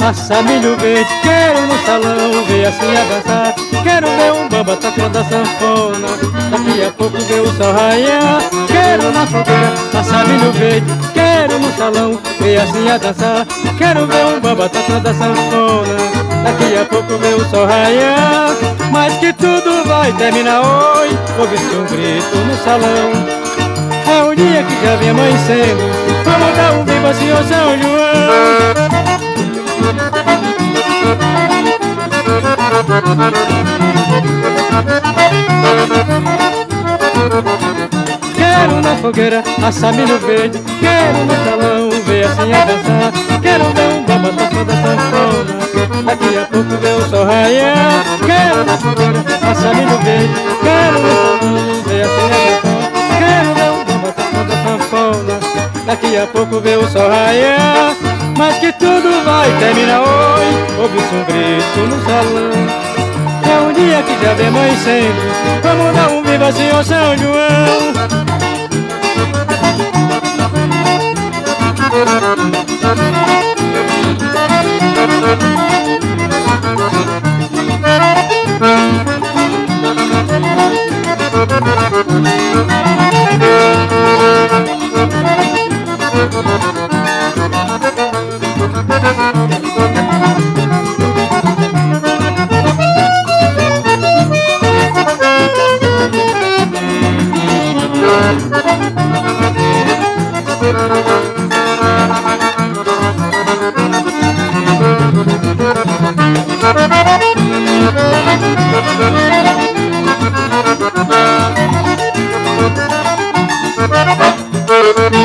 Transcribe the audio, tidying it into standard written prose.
assar milho verde. Quero no salão ver assim a dançar. Quero ver um bamba tocando a sanfona. Daqui a pouco ver o sol raiar. Quero na fogueira assar milho verde. Quero no salão ver assim a dançar. Quero ver um bamba tocando a sanfona. Daqui a pouco ver o sol raiar. Mas que tudo vai terminar hoje. Ouve-se um grito no salão. É o dia que já vem amanhecendo. Vamos dar um viva, senhor São João. Quero na fogueira assar milho verde. Quero no salão ver assim a dançar. Quero ver um bamba tocando a sanfona. Daqui a pouco ver o sol raiar. Quero na fogueira assar milho verde. Quero no salão ver assim a dançar. Quero ver um bamba tocando a sanfona. Daqui a pouco ver o sol raiar. Mas que tudo vai terminar hoje. Ouve-se um grito no salão. É um dia que já vem amanhecendo. Vamos dar um viva, senhor São João. Thank you.